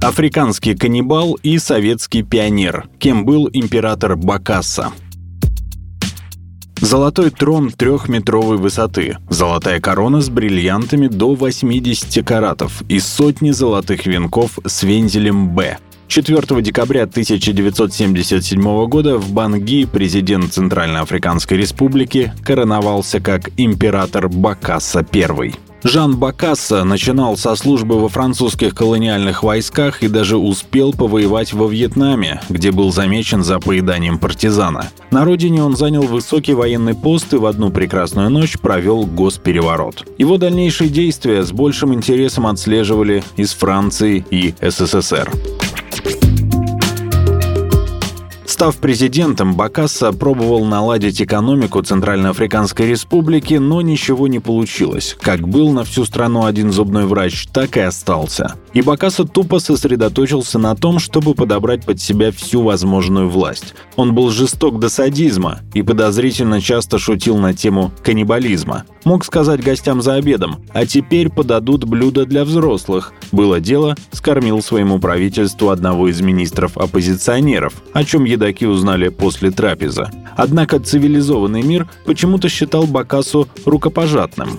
Африканский каннибал и советский пионер. Кем был император Бокассо? Золотой трон 3-метровой высоты, золотая корона с бриллиантами до 80 каратов и сотни золотых венков с вензелем «Б». 4 декабря 1977 года в Банги президент Центральноафриканской Республики короновался как император Бокассо I. Жан Бокассо начинал со службы во французских колониальных войсках и даже успел повоевать во Вьетнаме, где был замечен за поеданием партизана. На родине он занял высокий военный пост и в одну прекрасную ночь провел госпереворот. Его дальнейшие действия с большим интересом отслеживали из Франции и СССР. Став президентом, Бокассо пробовал наладить экономику Центральноафриканской Республики, но ничего не получилось. Как был на всю страну один зубной врач, так и остался. И Бокассо тупо сосредоточился на том, чтобы подобрать под себя всю возможную власть. Он был жесток до садизма и подозрительно часто шутил на тему каннибализма. Мог сказать гостям за обедом: «А теперь подадут блюда для взрослых». Было дело, скормил своему правительству одного из министров-оппозиционеров, о чем едаки узнали после трапезы. Однако цивилизованный мир почему-то считал Бокассо рукопожатным.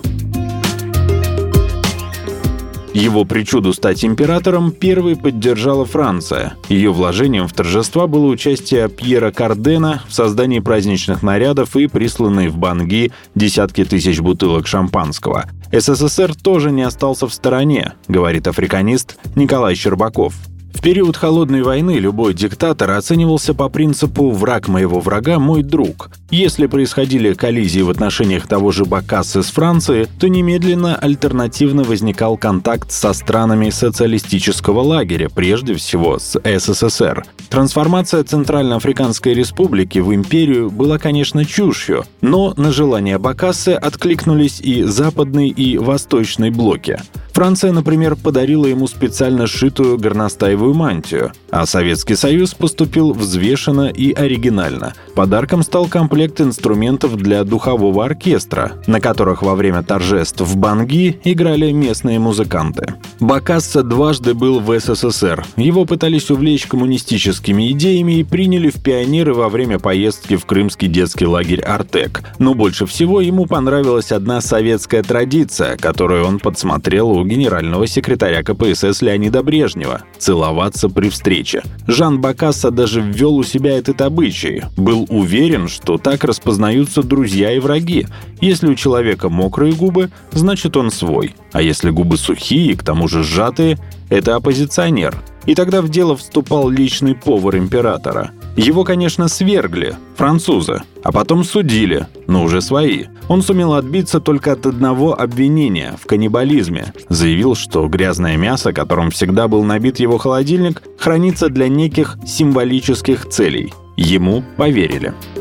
Его причуду стать императором первой поддержала Франция. Ее вложением в торжества было участие Пьера Кардена в создании праздничных нарядов и присланные в Банги десятки тысяч бутылок шампанского. СССР тоже не остался в стороне, говорит африканист Николай Щербаков. В период Холодной войны любой диктатор оценивался по принципу «враг моего врага – мой друг». Если происходили коллизии в отношениях того же Бокассо с Францией, то немедленно альтернативно возникал контакт со странами социалистического лагеря, прежде всего с СССР. Трансформация Центральноафриканской Республики в империю была, конечно, чушью, но на желание Бокассо откликнулись и западный, и восточный блоки. Франция, например, подарила ему специально сшитую горностаевую мантию, а Советский Союз поступил взвешенно и оригинально. Подарком стал комплект инструментов для духового оркестра, на которых во время торжеств в Банги играли местные музыканты. Бокассо дважды был в СССР. Его пытались увлечь коммунистическими идеями и приняли в пионеры во время поездки в крымский детский лагерь «Артек». Но больше всего ему понравилась одна советская традиция, которую он подсмотрел у генерального секретаря КПСС Леонида Брежнева – целоваться при встрече. Жан Бокассо даже ввел у себя этот обычай. Был уверен, что так распознаются друзья и враги. Если у человека мокрые губы, значит он свой. А если губы сухие и к тому же сжатые – это оппозиционер. И тогда в дело вступал личный повар императора. Его, конечно, свергли, французы, а потом судили, но уже свои. Он сумел отбиться только от одного обвинения – в каннибализме. Заявил, что грязное мясо, которым всегда был набит его холодильник, хранится для неких символических целей. Ему поверили.